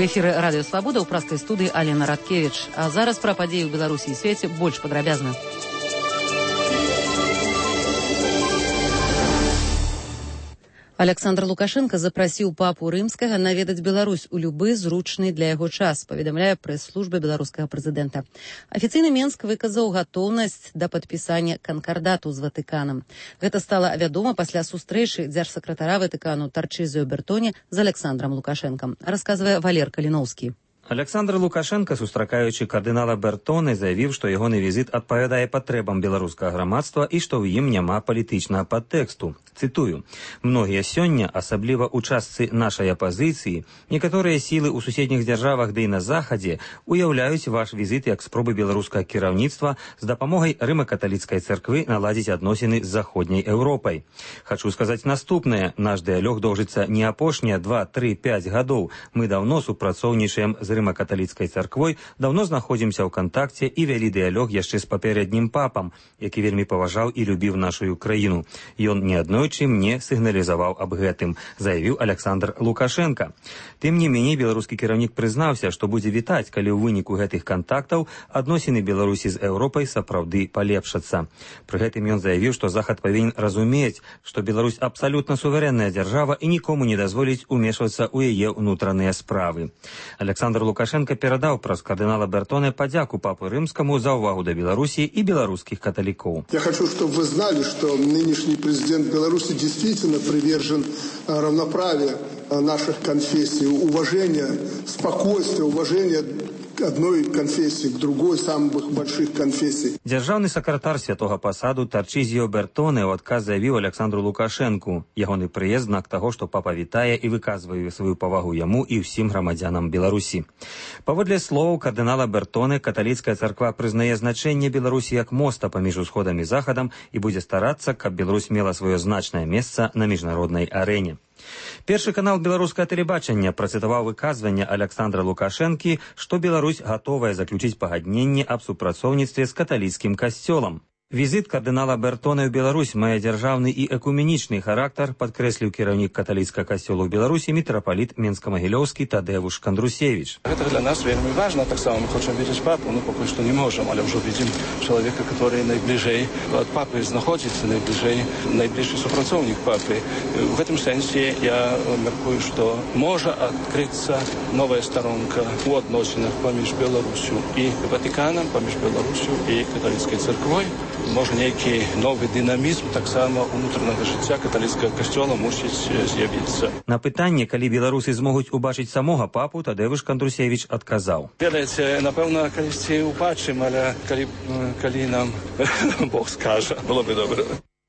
эфіры радыё Свабода ў праскай студыі Алена Радкевіч. А зараз пра падзеі ў Беларусі і свеце больш падрабязна. Александр Лукашенко запрасіў папу рымскага наведаць Беларусь у любы зручны для яго час, паведамляе прэс-служба беларускага прэзідэнта. Афіцыйны Менск выказаў гатоўнасць да падпісання канкардату з Ватыканам. Гэта стала вядома пасля сустрэчы дзяржсакратара Ватыкану Тарчызіо Бертоне з Александром Лукашенком, расказвае Валер Каліноўскі. Александр Лукашенко, сустракаючы кардынала Бертоне, заявіў, што ягоны візіт адпавядае патрэбам беларускага грамадства і што ў ім няма палітычнага падтэксту. Цытую: «Многія сёння, асабліва ў частцы нашай апазіцыі, некаторыя сілы ў суседніх дзяржавах ды і на захадзе уяўляюць ваш візіт як спробы беларускага кіраўніцтва з дапамогай рыма-каталіцкай царквы наладзіць адносіны з заходняй Еўропай. Хачу сказаць наступнае. Наш дыялог доўжыцца не апошнія 2, 3, 5 гадоў. Мы даўно супрацоўнічаем з рыма-каталіцкай царквой, даўно знаходзімся ў кантакце і вялі дыялог яшчэ з папярэднім папам, які вельмі паважаў і любіў нашу краіну. Ён неаднойчы мне сігналізаваў аб гэтым», заявіў Александр Лукашенко. Тым не меней, беларускі кіраўнік прызнаўся, што будзе вітаць, калі ў выніку гэтых кантактаў адносіны Беларусі з Еўропай сапраўды палепшацца. Пры гэтым ён заявіў, што Захад павінен разумець, што Беларусь абсалютна суверэнная дзяржава і нікому не дазволіць умешвацца ў яе ўнутраныя справы. Александр Лукашенко перадаў праз кардынала Бертоне падзяку папы рымскому за увагу до Беларуси и белорусских католиков. Я хочу, чтобы вы знали, что нынешний президент Беларуси действительно привержен равноправию наших конфессий, уважения, спокойствия, уважения одной конфессии к другой, самых больших конфессий. Дзяржаўны сакратар святого пасаду Тарчызіо Бертоне ў адказ заявіў Александру Лукашенку. Ягоны прыезд знак таго, што папа вітае і выказвае сваю павагу яму і ўсім грамадзянам Беларусі. Паводле словаў кардынала Бертоне, каталіцкая царква прызнае значэнне Беларусі як моста паміж усходам і захадам і будзе старацца, каб Беларусь мела сваё значнае месца на міжнароднай арэне. Першы канал беларускага тэлебачання працытаваў выказванне Александра Лукашэнкі, што Беларусь гатовая заключыць пагадненне аб супрацоўніцтве з каталіцкім касцёлам. Візіт кардынала Бертоне ў Беларусь мае дзяржаўны і экуменічны характар, падкрэсліў кіраўнік каталіцкага касцёла ў Беларусі мітрапаліт Менска-Магілёўскі Тадеуш Кандрусевич. Это для нас вельмі важно, так само мы хочем видеть папу, но пока что не можем, але уже видим человека, который найближей от папы находится, найближший супрацовник папы. В этом сенсе я меркую, что может открыться новая сторонка у отношениях поміж Беларусью и Ватиканом, поміж Беларусью и католицкой церквой. Може некий новий динамізм так само унутранага жыцця каталіцкага касцёла мусіць з'явіцца. На пытанне, калі беларусы змогуць убачыць самога папу, Тадеуш Кандрусевич адказаў: «Ведаеце, напэўна, калісьці убачым, але калі нам Бог скажа, было бы добра».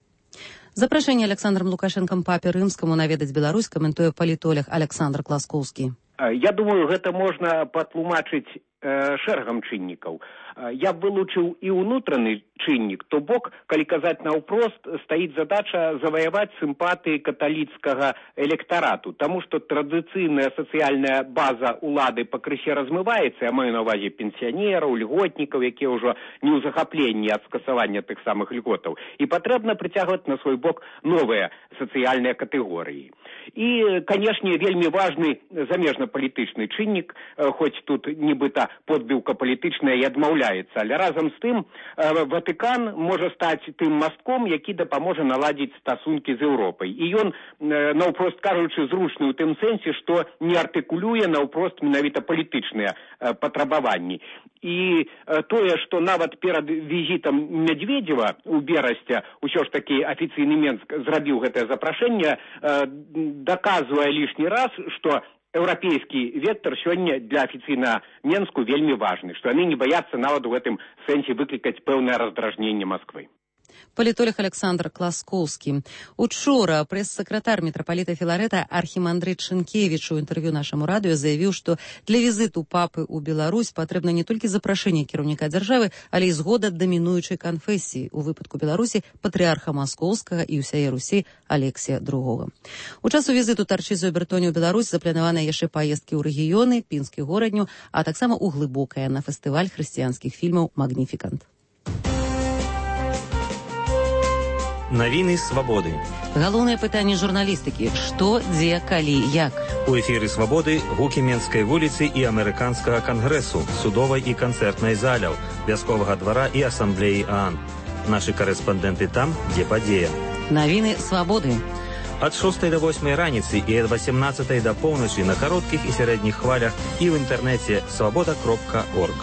Запрашэнне Александром Лукашенком папе рымскаму наведаць Беларусь каментуе палітолог Александр Класкоўскі. Я думаю, гэта можна патлумачыць шэрагам чыннікаў. Я б вылучыў і ўнутраны чыннік, то бок, калі казаць наўпрост, стаіць задача заваяваць сімпатыі каталіцкага электарату, таму што традыцыйная сацыяльная база ўлады пакрысе размываецца, я маю на ўвазе пенсіянераў, льготнікаў, якія ўжо не ў захапленні ад скасавання тых самых льготаў, і патрэбна прыцягваць на свой бок новыя сацыяльныя катэгорыі. І, канешне, вельмі важны замежна-палітычны чыннік, хоць тут нібыта подбіўка палітычная і адмаўляецца, але разам з тым Ватыкан можа стаць тым мастком, які дапаможа наладзіць стасункі з Еўропай. І ён, наўпрост кажучы, зручны ў тым сэнсе, што не артыкулюе наўпрост менавіта палітычныя патрабаванні. І тое, што нават перад візітам Медведзева ў берасця ўсё ж такі афіцыйны Менск зрабіў гэтае запрашэнне, даказвае лішні раз, што еўрапейскі вектор сёння для афіцыйна Менску вельмі важны, што яны не баяцца нават у гэтым сэнсе выклікаць пэўнае раздражненне Масквы. Палітолог Александр Класкоўскі. Учора прэс-сакратар мітрапаліта Філарэта архімандрыт Шынкевіч у інтэрв'ю нашаму радыё заявіў, што для візіту папы ў Беларусь патрэбна не толькі запрашэнне кіраўніка дзяржавы, але і згода дамінуючай канфесіі, у выпадку Беларусі патрыарха Маскоўскага і ўсяе Русі Алексія II. У часу візіту Тарчызіо Бертоне ў Беларусь запланаваныя яшчэ паездкі ў рэгіёны, Пінскі горадню, а таксама ў Глыбокае на фестываль хрысціянскіх фільмаў «Магніфікант». Навіны свабоды. Галоўнае пытанне журналістыкі: што, дзе, калі, як. У эфіры свабоды гукі Менскай вуліцы і амерыканскага кангрэсу, судовай і канцэртнай заляў, вясковага двара і асамблеі ААН. Нашы карэспандэнты там, дзе падзея. Навіны свабоды. Ад 6 до 8 раніцы і ад 18 до поўначы на кароткіх і сярэдніх хвалях і ў інтэрнэце свабода.орг.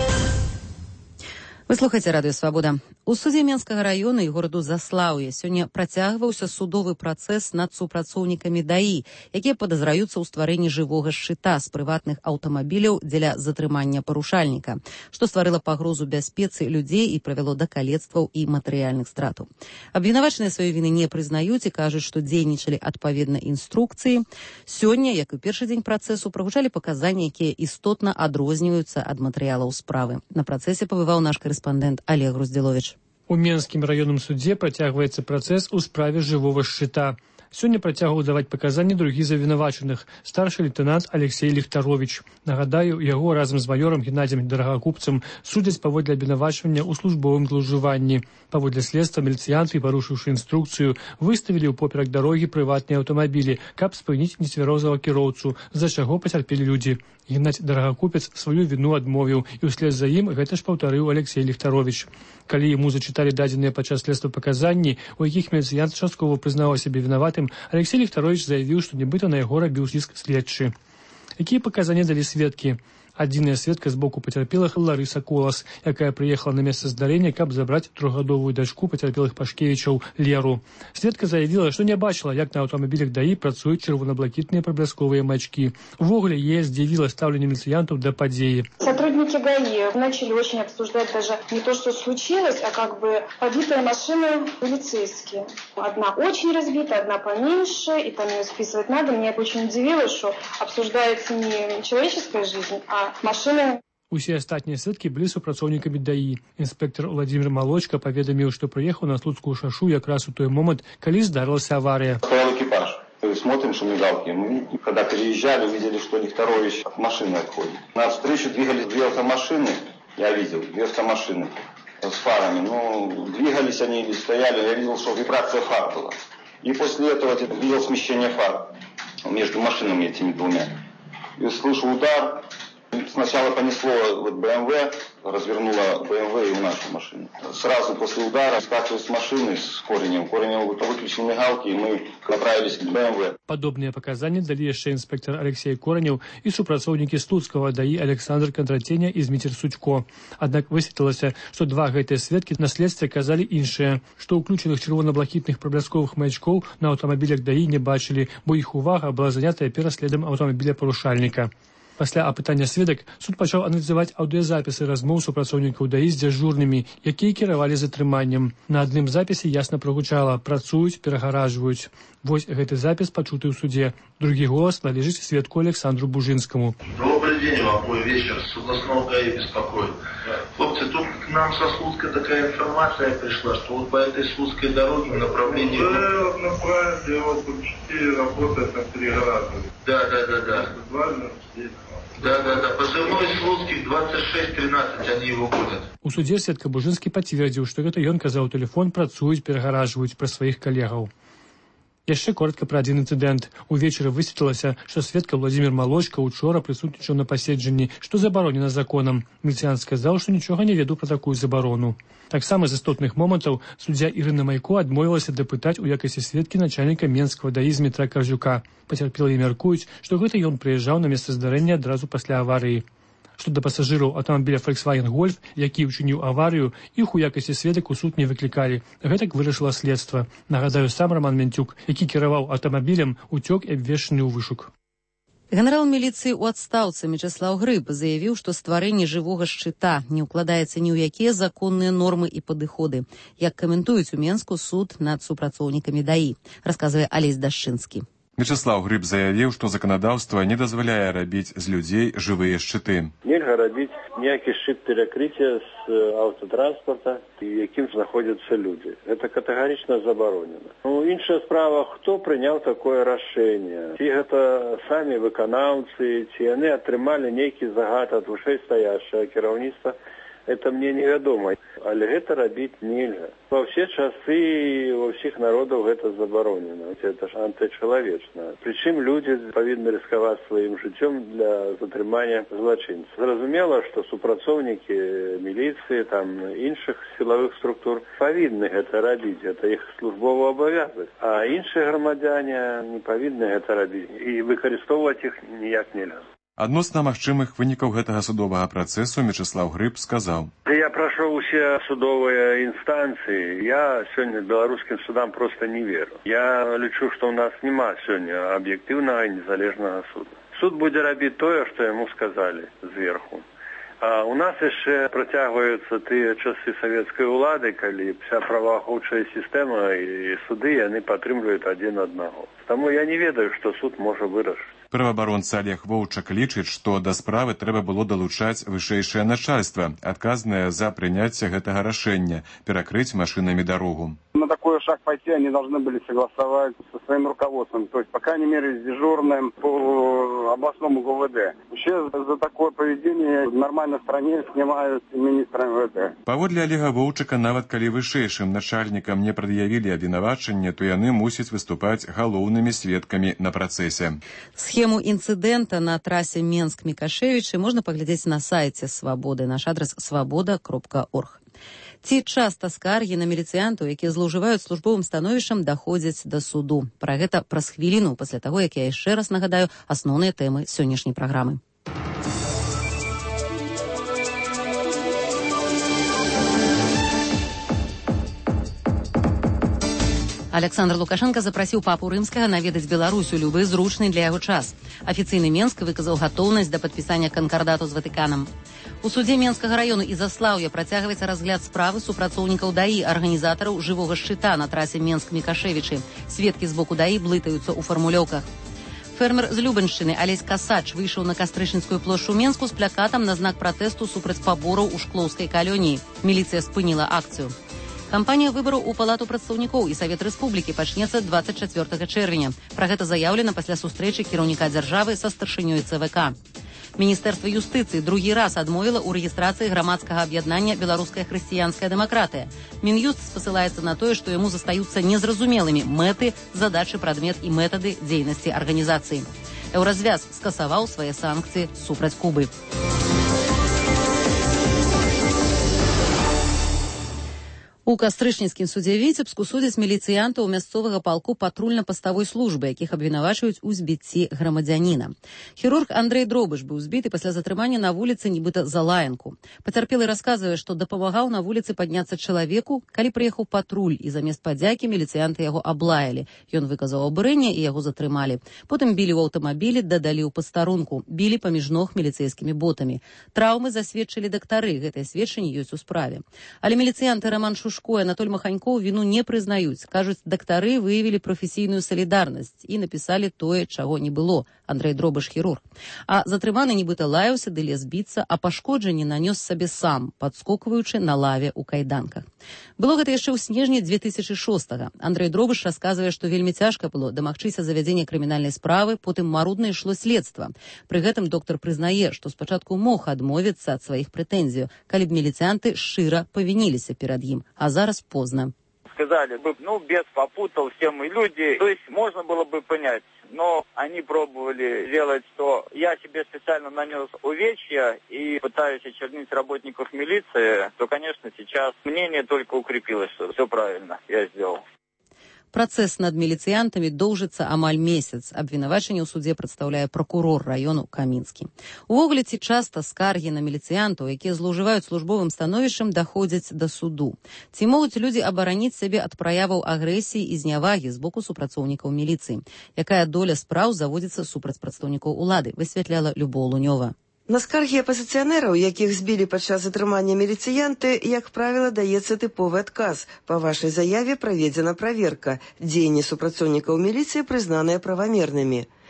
Вы слухаеце радыё «Свабода». У судзе Менскага раёна і гораду Заслаўе сёння працягваўся судовы працэс над супрацоўнікамі ДАІ, якія падазраюцца ў стварэнні жывога шчыта з прыватных аўтамабіляў дзеля затрымання парушальніка, што стварыла пагрозу бяспецы людзей і прывяло да калецтваў і матэрыяльных стратаў. Абвінавачаныя сваёй віны не прызнаюць і кажуць, што дзейнічалі адпаведна інструкцыі. Сёння, як і першы дзень працэсу, прагучалі паказанні, якія істотна адрозніваюцца ад матэрыялаў справы. На працэсе пабываў наш корэспандэнт Олег Груздзіловіч. У Менскім раённым судзе працягваецца працэс у справе жывога шчыта. Сёння працягваў даваць паказанні другі з абвінавачаных, старшы лейтэнант Алексей Ліхтаровіч. Нагадаю, яго разам з маёрам Геннадзем Дарагакупцам судзяць паводле абвінавачвання ў службовым злоўжыванні. Паводле следства міліцыянты, парушыўшы інструкцыю, выставілі ў поперак дарогі прыватныя аўтамабілі, каб спыніць нецвярозага кіроўцу, з-за чаго пацярпелі людзі. Геннадзь Дарагакупец сваю віну адмовіў, і ўслед за ім гэта ж паўтарыў Алексей Ліхтаровіч. Калі яму зачыталі дадзеныя падчас следства паказанні, у якіх міліцыянт часткова прызнаваў сябе вінаватым, Алексей Ліхтаровіч заявіў, што нібыта на яго рабіў ціск следчы. Якія паказанні далі сведкі? Адзіная сведка з боку пацярпелых Ларыса Колас, якая прыехала на месца здарэння, каб забраць 3гадовую дачку пацярпелых Пашкевічаў Леру. Сведка заявіла, што не бачыла, як на аўтамабілях ДАІ працуюць чырвона-блакітныя праблісковыя маячкі. Увогуле, яе здзівіла стаўленне міліцыянтаў да падзеі. Сотрудники ГАИ начали очень обсуждать даже не то, что случилось, а как бы побитые машины полицейские. Одна очень разбита, одна поменьше, и там ее списывать надо. Меня очень удивило, что обсуждается не человеческая жизнь, а машины. Усе астатнія сведкі былі супрацоўнікамі ДАІ. Інспектор Владимир Молочка паведаміў, што прыехаў на Слуцкую шашу якраз у той момент, калі здарылася авария. Стоял экипаж. Смотрим, что мигалки. Мы, когда переезжали, увидели, что Лихтарович от машины отходит. Навстречу двигались две автомашины. Я видел, две автомашины с фарами. Ну, двигались они или стояли. Я видел, что вибрация фар была. И после этого я видел смещение фар между машинами этими двумя. И слышу удар. Сначала понесло вот БМВ, развернуло БМВ и в нашу машину. Сразу после удара скакиваю с машины с Коренем. Коренем выключил мигалки, и мы направились к БМВ. Падобныя паказанні далі яшчэ інспектор Алексей Коренев і супрацоўнікі Слуцкага ДАІ Александр Кондратеня і Зміцер Сучко. Аднак высветлілася, што два гэтыя сведкі на следстве казалі іншае, што ўключаных чырвона-блакітных праблісковых маячкоў на аўтамабілях ДАІ не бачылі, бо іх увага была занятая пераследам аўтамабіля парушальніка. Пасля апытання сведак суд пачаў аналізаваць аўдыёзапісы размоў супрацоўнікаў ДАІ з дзяжурнымі, якія кіравалі затрыманнем. На адным запісе ясна прагучала: працуюць, перагаражваюць. Вось гэты запіс пачуты ў суде. Другі голас належыць сведку Александру Бужинскому. Добрый день вам, вечер. С областного ГАИ беспокоит. Хлопцы, тут к нам со Слуцка такая информация пришла, что вот по этой Слуцкой дороге в направлении... Да, направили, вот тут 4 работают на 3 раза. Да. Да. Позывной Слуцких 2613, они его гонят. У судзе сведка Бужинскі пацвердзіў, што гэта ён казаў тэлефон, працуюць, перагаражваюць пра сваіх калегаў. Яшчэ коротка пра адзін інцыдэнт. Увечары высветлілася, што сведка Владимир Молочка учора прысутнічаў на паседжанні, што забаронена законам. Міліцыянт сказаў, што нічога не ведаў пра такую забарону. Таксама з істотных момантаў суддзя Ірына Майко адмовілася дапытаць у якасці сведкі начальніка Менскага ДАІ Змітра Каржука. Пацярпелыя мяркуюць, што гэта ён прыязджаў на месца здарэння адразу пасля аварыі. Што да пасажыраў аўтамабіля Volkswagen Golf, які ўчыніў аварыю, іх у якасці сведак у суд не выклікалі. Гэтак вырашыла следства. Нагадаю, сам Роман Мянцюк, які кіраваў аўтамабілем, уцёк і абвешчаны ў вышук. Генерал міліцыі ў адстаўцы Мячеслаў Грыб заявіў, што стварэнне жывога шчыта не ўкладаецца ні ў якія законныя нормы і падыходы. Як каментуюць у Менску суд над супрацоўнікамі ДАІ, расказвае Алесь Дашчынскі. Мячеслаў Грыб заявіў, што заканадаўства не дазваляе рабіць з людзей жывыя шчыты. Нельга рабіць ніякі шчыт перакрыцця з аўтатранспарта, якім знаходзяцца людзі. Гэта катэгарычна забаронена. Іншая справа, хто прыняў такое рашэнне? Ці гэта самі выканаўцы, ці яны атрымалі нейкі загад ад вышэйстаячага кіраўніцтва это мне невядома. Але гэта рабіць нельга. Во все часы, во всех народах это заборонено. Это ж античеловечно. Причем люди повинны рисковать своим життем для затримания злочинцев. Зразумело, что супрацовники милиции, там, інших силовых структур повинны это робить. Это их службовый обовязок. А іншие громадяне не повинны это робить. И выкарыстовывать их ніяк нельзя. Адносна магчымых вынікаў гэтага судовага працэсу Мячеслав Грыб сказаў: Я прашоў усе судовыя інстанцыі. Я сёння беларускім судам просто не веру. Я лічу, што ў нас няма сёння аб'ектыўнага і незалежнага суду. Суд будзе рабіць тое, што яму сказалі зверху. А у нас яшчэ працягваюцца тыя часы савецкай улады, калі вся праваахоўчая сістэма і суды яны падтрымліваюць адзін аднаго. Таму я не ведаю, што суд можа вырашыць. Праваабаронца Олег Воўчак лічыць, што да справы трэба было далучаць вышэйшае начальства, адказнае за прыняцце гэтага рашэння перакрыць машинамі дарогу. На такой шаг пойти они должны были согласовать со своим руководством, то есть, по крайней мере, с дежурным по областному ГУВД. Вообще за такое поведение в нормальной стране снимают министра МВД. Паводле Олега Воўчака, нават калі вышэйшым начальнікам не прад'явілі абвінавачанне, то яны мусяць выступаць галоўнымі сведкамі на працэсе. Схему інцыдэнта на трасе Менск-Мікашевічы можна паглядзець на сайце Свабоды. Наш адрес свабода.орг. Ці часта скаргі на міліцыянтаў, якія злоўжываюць службовым становішчам, даходзяць да суду. Пра гэта праз хвіліну пасля таго, як я яшчэ раз нагадаю асноўныя тэмы сённяшняй праграмы. Александр Лукашенко запрасіў папу рымскага наведаць Беларусь у любы зручны для яго час. Афіцыйны Менск выказаў гатоўнасць да падпісання канкардату з Ватыканам. У судзе Менскага раёну Ізаслаўя працягваецца разгляд справы супрацоўнікаў ДАІ, арганізатараў жывога шчыта на трасе Менск-Мікашевічы. Сведкі з боку ДАІ блытаюцца ў фармулёўках. Фермер з Любаншчыны Алесь Касач выйшаў на Кастрычніцкую плошчу Менску з плакатам на знак пратэсту супраць пабораў у Шклоўскай калоніі. Міліцыя спыніла акцыю. Кампанія выбараў у Палату прадстаўнікоў і Савет Рэспублікі пачнецца 24 чэрвеня. Пра гэта заяўлена пасля сустрэчы кіраўніка дзяржавы са старшынёй ЦВК. Міністэрства юстыцыі другі раз адмовіла ў рэгістрацыі грамадскага аб'яднання «Беларуская хрысціянская дэмакратыя». Мін'юст спасылаецца на тое, што яму застаюцца незразумелымі мэты, задачы, прадмет і метады дзейнасці арганізацыі. Еўразвяз скасаваў свае санкцыі супраць Кубы. У Кастрычніцкім судзе Віцебску судзяць міліцыянтаў мясцовага палку патрульна-паставой службы, якіх абвінавачваюць у збіцці грамадзяніна. Хірург Андрэй Дробыш быў збіты пасля затрымання на вуліцы нібыта за лаянку. Пацярпелы расказвае, што дапамагаў на вуліцы падняцца чалавеку, калі прыехаў патруль, і замест падзякі міліцыянты яго аблаялі. Ён выказаў абурэнне, і яго затрымалі. Потым білі ў аўтамабілі, дадалі ў пастарунку. Білі паміж ног міліцэйскімі ботамі. Траўмы засведчылі дактары, гэтыя сведчанні ёсць у справе. Але міліцыянты Роман Шушко і Анатоль Маханькоў віну не прызнаюць. Кажуць, дактары выявілі прафесійную салідарнасць і напісалі тое, чаго не было. Андрэй Дробыш хірург. А затрыманы нібыта лаяўся ды лез біцца, а пашкоджанні нанёс сабе сам, падскокваючы на лаве ў кайданках. Было гэта яшчэ ў снежні 2006-го. Андрэй Дробыш расказвае, што вельмі цяжка было дамагчыся завядзення крымінальнай справы, потым марудна ішло следства. Пры гэтым доктар прызнае, што спачатку мог адмовіцца ад сваіх прэтэнзій, калі б міліцыянты шчыра павініліся перад ім. А зараз поздно. Сказали бы, бес попутал, все мы люди. То есть можно было бы понять. Но они пробовали делать, что я себе специально нанес увечья и пытаюсь очернить работников милиции, то, конечно, сейчас мнение только укрепилось, что все правильно я сделал. Працэс над міліцыянтамі доўжыцца амаль месяц. Абвінавачанне ў судзе прадстаўляе пракурор раёну Камінскі. Увогуле, ці часта скаргі на міліцыянтаў, якія злоўжываюць службовым становішчам, даходзяць да суду? Ці могуць людзі абараніць сябе ад праяваў агрэсіі і знявагі з боку супрацоўнікаў міліцыі? Якая доля спраў заводзіцца супраць прадстаўнікоў улады, высвятляла Любоў Лунёва. На скаргі апазіцыянераў, якіх збілі падчас затрымання міліцыянты, як правіла, даецца тыповы адказ. Па вашай заяве праведзена праверка. Дзеянні супрацоўнікаў міліцыі прызнаныя правамернымі.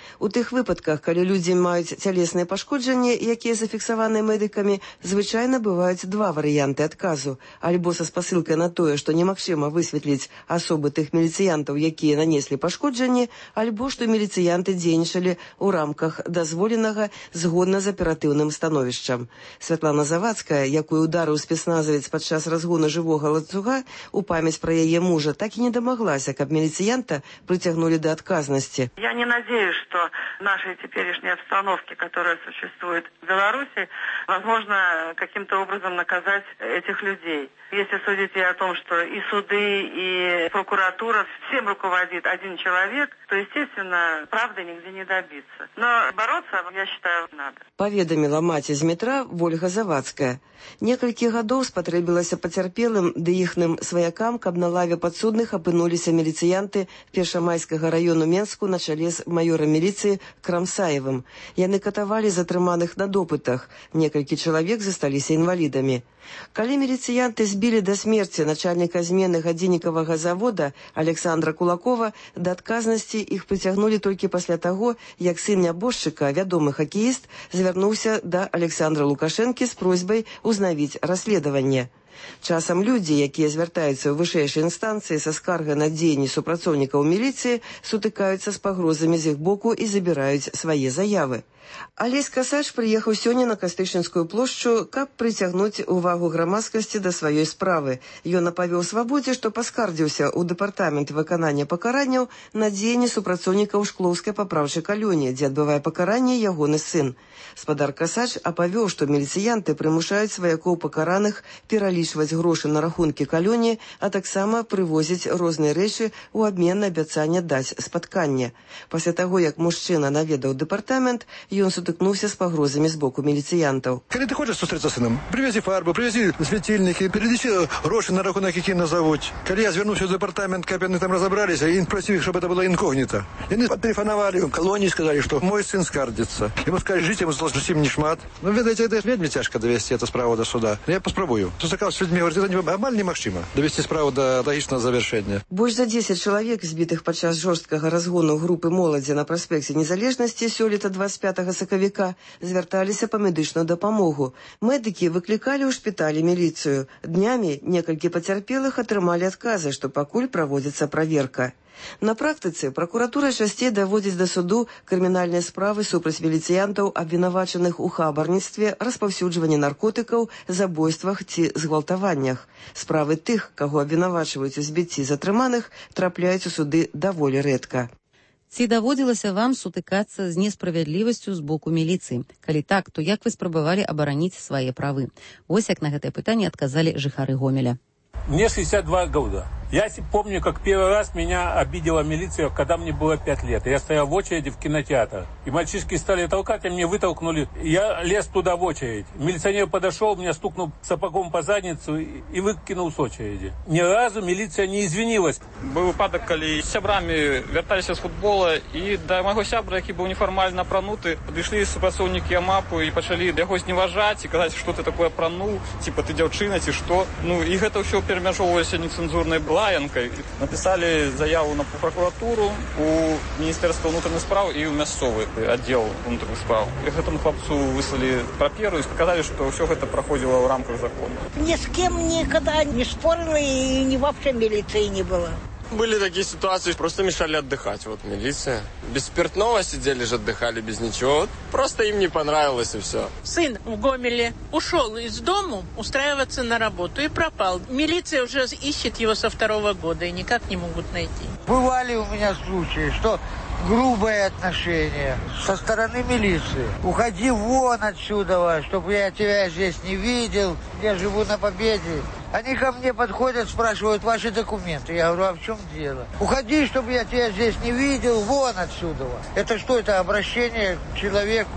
У тых выпадках, калі людзі маюць цялесныя пашкоджанні, якія зафіксаваныя медыкамі, звычайна бываюць два варыянты адказу. Альбо са спасылкай на тое, што немагчыма высветліць асобы тых міліцыянтаў, якія нанеслі пашкоджанні, альбо што міліцыянты дзейнічалі ў рамках дазволенага згодна з аператыўным становішчам. Святлана Завадская, якую ударыў спецназавец падчас разгону жывога ланцуга, у памяць пра яе мужа так і не дамаглася, каб міліцыянта прыцягнулі да адказнасці. Я не надеюсь, что в нашей теперешней обстановке, которая существует в Беларуси, возможно каким-то образом наказать этих людей. Если судить и о том, что и суды, и прокуратура, всем руководит один человек, то, естественно, правды нигде не добиться. Но бороться, я считаю, надо. Паведаміла маці з метра Вольга Завадская. Некалькі гадоў спатрэбілася пацярпелым ды іхным сваякам, каб на лаве падсудных апынуліся міліцыянты Першамайскага раёну Менску на чале з маёрам міліцыі Крамсаевым. Яны катавалі затрыманых на допытах. Некалькі чалавек засталіся інвалідамі. Калі міліцыянты збілі да смерці начальніка змены гадзіннікавага завода Александра Кулакова, да адказнасці іх прыцягнулі толькі пасля таго, як сын нябожчыка, вядомы хакеіст, звярнуўся да Александра Лукашэнкі з просьбай узнавіць расследаванне. Часам людзі, якія звяртаюцца ў вышэйшай інстанцыі са скаргай на дзеянні супрацоўнікаў міліцыі, сутыкаюцца з пагрозамі з іх боку і забіраюць свае заявы. Алесь Касач прыехаў сёння на Кастычынскую плошчу, каб прыцягнуць увагу грамадскасці да сваёй справы. Ён апавёў Свабодзе, што паскардзіўся ў дэпартамент выканання пакаранняў на дзеянні супрацоўнікаў Шклоўскай папраўчай калоніі, дзе адбывае пакаранне ягоны сын. Спадар Касач апавёў, што міліцыянты прымушаюць сваякоў пакараных пералічваць грошы на рахункі калоніі, а таксама прывозяць розныя рэчы ў абмен на абяцанне даць спатканне. Пасля таго, як мужчына наведаў дэпартамент, ён сутыкнуўся з пагрозамі з боку міліцыянтаў. Калі ты хочаш сустрэцца з сынам, прывязі фарбу, прывязі свяцільнікі, пералічы грошы на рахунак, які назовуць. Калі я звярнуўся ў дэпартамент, каб яны там разабраліся, і просіў іх, щоб это было інкогніта. Яны патэлефанавалі ў калоніі, сказалі, што мой сын скардзіцца. Яму сказалі, жыць яму зусім не шмат. Ну, ведаеце, это вельмі цяжка давесці эту справу да суда. Я паспрабую. Сустракаўся з людзьмі, говорит, это амаль немагчыма давесці справу да лагічнага завяршэння. Больш за 10 чалавек, збітых падчас жорсткага разгону групы моладзі на праспекце Незалежнасці сёлета 25 сакавіка, звярталіся па медычную дапамогу. Медыкі выклікалі ў шпіталі міліцыю. Днямі некалькі пацярпелых атрымалі адказы, што пакуль праводзіцца праверка. На практыцы пракуратура часцей даводзіць да суду крымінальныя справы супраць міліцыянтаў, абвінавачаных у хабарніцтве, распаўсюджванні наркотыкаў, забойствах ці згвалтаваннях. Справы тых, каго абвінавачваюць у збіцці затрыманых, трапляюць у суды даволі рэдка. Ці даводзілася вам сутыкацца з несправядлівасцю з боку міліцыі? Калі так, то як вы спрабавалі абараніць свае правы? Вось як на гэтае пытанне адказалі жыхары Гомеля. Мне 62 года. Я помню, как первый раз меня обидела милиция, когда мне было 5 лет. Я стоял в очереди в кинотеатр. И мальчишки стали толкать, а меня вытолкнули. Я лез туда в очередь. Милиционер подошел, меня стукнул сапогом по задницу и выкинул с очереди. Ни разу милиция не извинилась. Был выпадок, коли с сябрами вертались с футбола, и до моего сябра, який був неформально апрануты, подошли супрацовники АМАПу и почали яго зневажать и казать, что ты такое апранул, типа ты девчина, ці что. Ну, и это все перемешивалось нецензурной лаянкой. Написали заяву на прокуратуру, у Министерства внутренних справ и у мясцовый отдел внутренних справ. И этому хлопцу выслали паперу и сказали, что все это проходило в рамках закона. Ни с кем никогда не спорила и ни вообще милиции не было. Были такие ситуации, просто мешали отдыхать. Вот милиция. Без спиртного сидели же, отдыхали без ничего. Вот просто им не понравилось и все. Сын в Гомеле ушел из дому устраиваться на работу и пропал. Милиция уже ищет его со 2-го года и никак не могут найти. Бывали у меня случаи, что грубое отношение со стороны милиции. Уходи вон отсюда, чтобы я тебя здесь не видел. Я живу на Победе. Они ко мне подходят, спрашивают ваши документы. Я говорю, а в чем дело? Уходи, чтобы я тебя здесь не видел, вон отсюда. Это что, это обращение к человеку?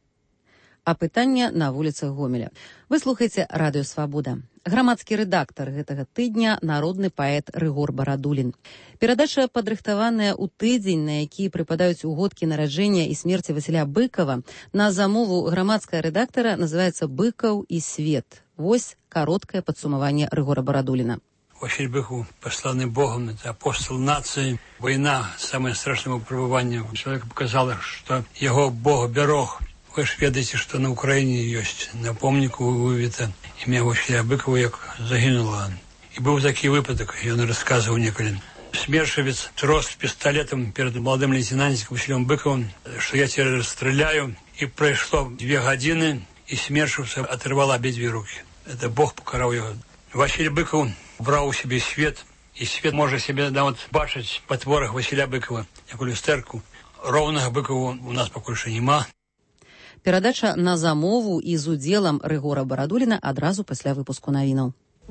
А пытанне на вуліцах Гомеля. Вы слухаеце Радыё Свабода. Грамадскі рэдактар гэтага тыдня народны паэт Рыгор Барадулін. Перадача падрыхтаваная ў тыдзень, на які прыпадаюць угодкі нараджэння і смерці Васіля Быкова, на замову грамадскага рэдактара называецца «Быкаў і свет». Вось кароткае падсумаванне Рыгора Барадуліна. Василий Быков, посланный Богом, это апостол нации. Война, самое страшное выпробование. Человек показало, что его Бог берег. Вы ж ведаете, что на Украине есть на помнику вывито ім'я Василя Быкова, як загинуло. И был такой выпадок, и он рассказывал некоторым. Смершевец трос с пистолетом перед молодым лейтенантом Василием Быковым, что я тебя расстреляю. И прошло 2 годины, и смершевца оторвал обе руки. Это Бог покарал его. Василий Быков брал у себе свет, и свет может себе бачить по творах Василя Быкова, як люстерку. Ровного Быкова у нас поки що нема. Перадача на замову і з удзелам Рыгора Барадуліна адразу пасля выпуску навінаў.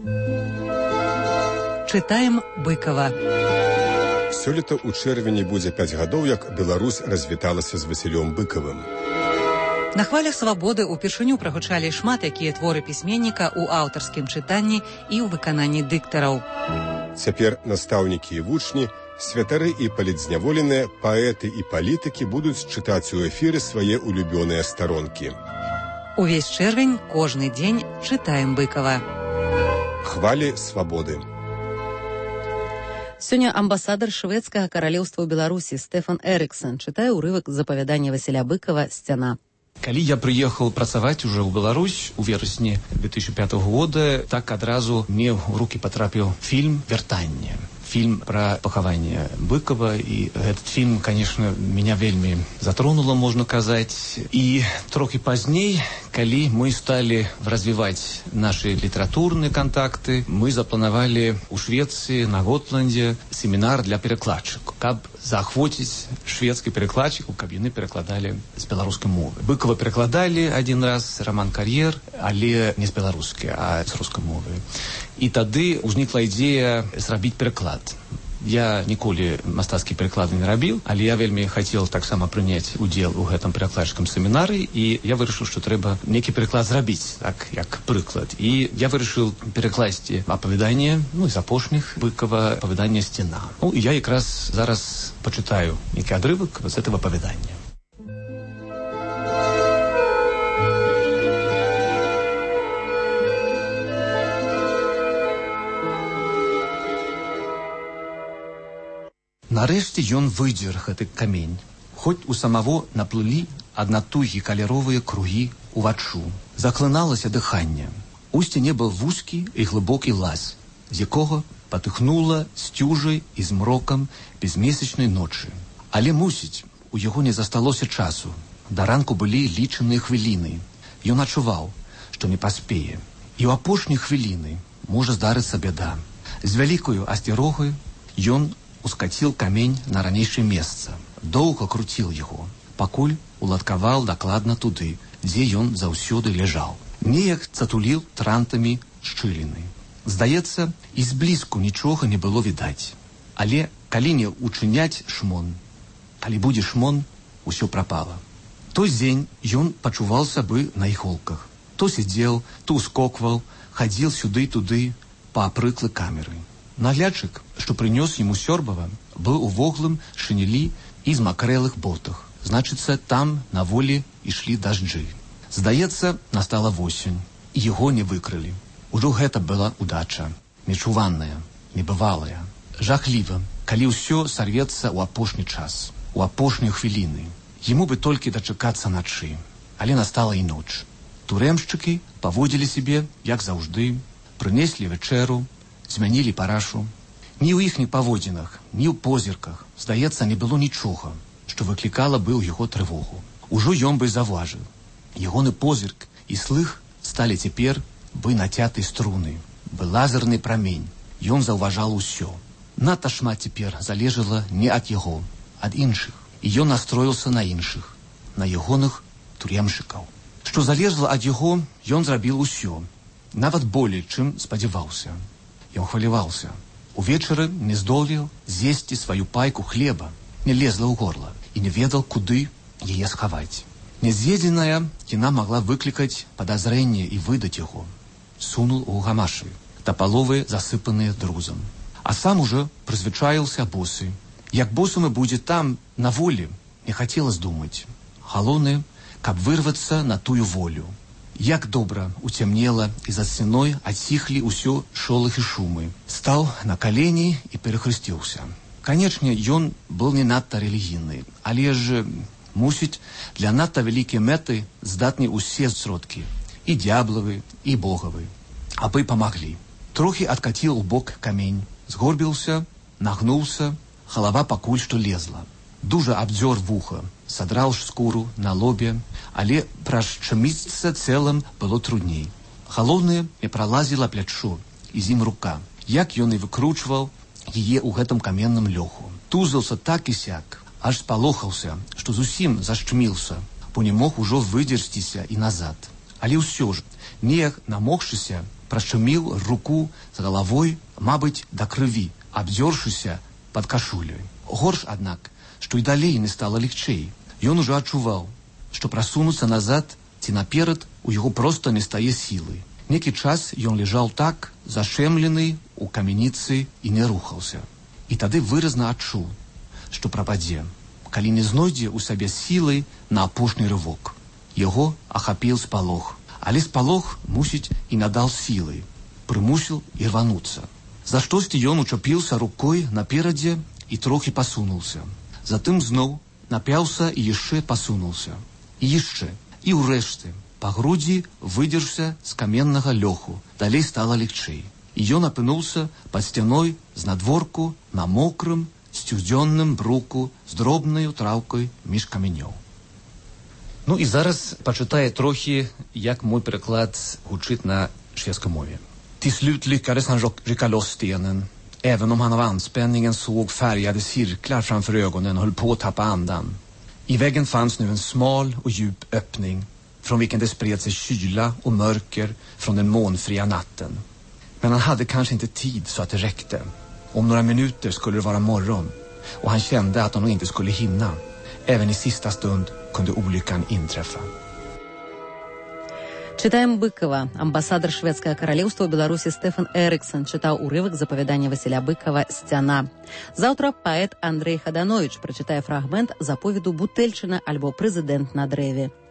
Чытаем Быкова. Сёлета ў чэрвені будзе 5 гадоў, як Беларусь развіталася з Васілём Быкавым. На хвалях свабоды ўпершыню прагучалі шмат якія творы пісьменніка ў аўтарскім чытанні і ў выкананні дыктараў. Цяпер настаўнікі і вучні, святары і палітзняволеныя, паэты і палітыкі будуць чытаць у эфіры свае улюбёныя старонкі. Увесь чэрвень, кожны дзень чытаем Быкава. Хвалі свабоды. Сёння амбасадар шведскага каралеўства ў Беларусі Стефан Эриксон чытае ўрывак з апавядання Васіля Быкава «Сцяна». Калі я прыехаў працаваць уже ў Беларусь у верасні 2005 года, так адразу мне ў рукі патрапіў фільм «Вяртанне». Фильм про пахаванне Быкова, и этот фильм, конечно, меня вельмі затронуло, можно сказать. И трохи поздней, калі мы стали развивать наши литературные контакты, мы заплановали у Швеции на Готланде семинар для перекладчиков, каб заахвоціць шведскіх перакладчыкаў, каб яны перакладалі з беларускай мовы. Быкова перакладалі один раз роман «Кар'ер», але не з беларускай, а з рускай мовы. І тады ўзнікла ідзея зрабіць пераклад. Я ніколі мастацкія пераклады не рабіў, але я вельмі хацеў таксама прыняць удзел у гэтым перакладчыкам семінары, і я вырашыў, што трэба нейкі пераклад зрабіць, так, як прыклад. І я вырашыў перакласці апавяданне, з апошніх Быкова, апавяданне «Сцяна». І я якраз зараз пачытаю нейкі адрывак з этого апавядання. Нарэшце ён выдзер гэты камень. Хоць у самого наплылі аднатугі каляровыя кругі уваччу. Заклыналася дыханне. У сцяне быў вузкі і глыбокі лаз, з якога патыхнула сцюжай і змрокам безмесячнай ночы. Але, мусіць, у яго не засталося часу. Да ранку былі лічаныя хвіліны. Ён адчуваў, што не паспее. І ў апошнія хвіліны можа здарыцца бяда. З вялікаю асцярогай ён ускаціл камень на ранейшае месца. Доўга круціл яго, пакуль уладкаваў дакладна туды, дзе ён заўсёды ляжаў. Неяк цатуліл трантамі шчыліны. Здаецца, і зблізку нічога не было відаць. Але калі не учыняць шмон, калі будзе шмон, усё прапала. Той дзень ён пачуваў сабы на іголках. То сидзеў, то ускокваў, хадзіл сюды-туды па прыклы камеры. Наглядчык, што прынёс яму Сёрбава, быў у воглым шынелі і змакрэлых ботах. Значыцца, там на волі ішлі дажджы. Здаецца, настала восень, і яго не выкрылі. Ужо гэта была удача, нечуванная, небывалая. Жахліва, калі ўсё сарвецца ў апошні час, у апошнюю хвіліны. Яму бы толькі дачакацца начы, але настала і ноч. Турэмшчыкі паводзілі сябе, як заўжды, прынеслі вячэру, змянілі парашу. Ні ў іхніх паводзінах, ні ў позірках, здаецца, не было нічога, што выклікала бы ў яго трывогу. Ужо ён бы заўважыў. Ягоны позірк і слых сталі цяпер бы нацяты струны, бы лазерны прамень. Ён заўважаў усё. Надта шмат цяпер залежала не ад яго, ад іншых. І ён настроіўся на іншых, на ягоных турэмшчыкаў. Што залежала ад яго, ён зрабіў усё, нават болей, чым спадзяваўся. Ён хваляваўся. Увечары не здолеў з'есці сваю пайку хлеба, не лезла ў горла і не ведаў, куды яе схаваць. Нез'едзеная яна магла выклікаць падазрэнне і выдаць яго. Сунуў у гамашы, тапаловыя засыпаныя друзам. А сам ужо прызвычаіўся босы. Як босым і будзе там, на волі, не хацелася думаць. Галоўнае, каб вырвацца на тую волю. Як добра уцямнела, і за сцяной адціхлі ўсё шолах і шумы. Стаў на калені і перахрысціўся. Канечне, ён был не надта рэлігійны, але ж, мусіць, для надта вялікія мэты здатні ўсе сродкі, і д'яблавы, і богавы. Абы памаглі. Трохі адкаціў у бок камень, згорбіўся, нагнуўся, галава пакуль што лезла. Дужа абдзёр вуха, садраў скуру на лобе, але прашчаміцца цэлым было трудней. Галоўнае не пралазіла плячо, і з ім рука. Як ён і выкручваў яе ў гэтым каменным лёху. Тузаўся так і сяк, аж спалохаўся, што зусім зашчміўся, бо не мог ужо выдзерсціся і назад. Але ўсё ж, неяк намокшыся, прашчаміў руку з галавой, мабыць, да крыві, абдзёршыся пад кашуляй. Горш, аднак, што і далей не стала легчэй. Ён ужо адчуваў, што прасунуцца назад ці наперад у яго проста не стае сілы. Некі час ён ляжаў так, зашэмлены у камяніцы і не рухаўся. І тады выразна адчуў, што прападзе, калі не знойдзе ў сабе сілы на апошні рывок. Яго ахапіў спалох, але спалох, мусіць, і надал сілы, прымусіў і рвануцца. За штосьці ён учапіўся рукой наперадзе і трохі пасунуўся. Затым зноў напяўся і яшчэ пасунуўся. І яшчэ. І ўрэшце па грудзі выдзерся з каменнага лёху. Далей стала легчэй. І ён апынуўся пад сцяной знадворку на мокрым, сцюдзённым бруку з дробнаю траўкай між камянёў. Ну і зараз пачытае трохі, як мой пераклад гучыць на шведскай мове. Till slut lyckades han rycka loss stenen, även om han av anspänningen såg färgade cirklar framför ögonen och höll på att tappa andan. I väggen fanns nu en smal och djup öppning, från vilken det spred sig kyla och mörker från den månfria natten. Men han hade kanske inte tid så att det räckte. Om några minuter skulle det vara morgon, och han kände att han nog inte skulle hinna. Även i sista stund kunde olyckan inträffa. Чытаем Быкова. Амбасадар шведскага каралеўства ў Беларусі Стэфан Эрыксон чытаў урывак з апавядання Васіля Быкова «Сцяна». Заўтра паэт Андрэй Хадановіч прачытае фрагмент з аповеду «Бутэльчына» альбо «Прэзідэнт на дрэве».